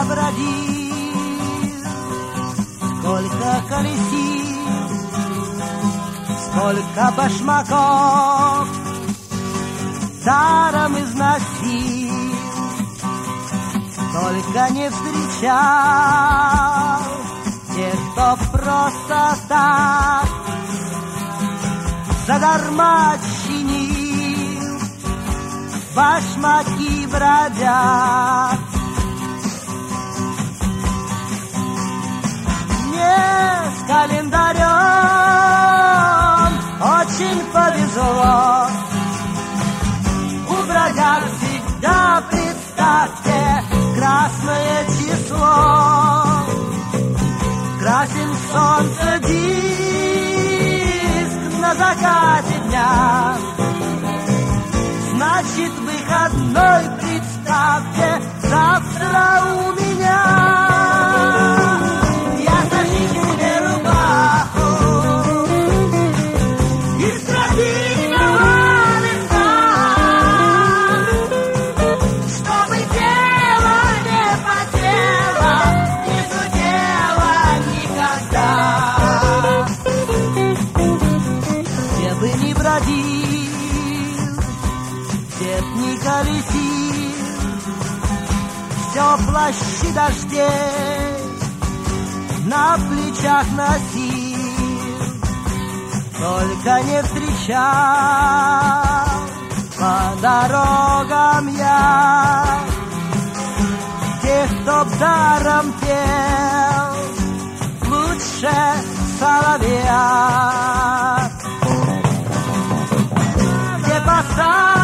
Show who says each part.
Speaker 1: бродил, сколько колесил, сколько башмаков даром износил, только не встречал тех, кто просто так задарма чинил, башмаки бродят. Мне с календарем очень повезло, у бродяг всегда, представьте, красное число. Красим солнце диск на закате дня, значит выходной, представьте, завтра у меня. Я сошью себе рубаху из тропического листа, чтобы тело не потело, не зудело никогда. Где бы ни бродил, где б ни колесил, все плащи дождей на плечах носил, только не встречал по дорогам я тех, кто б даром пел лучше соловья. Где посадка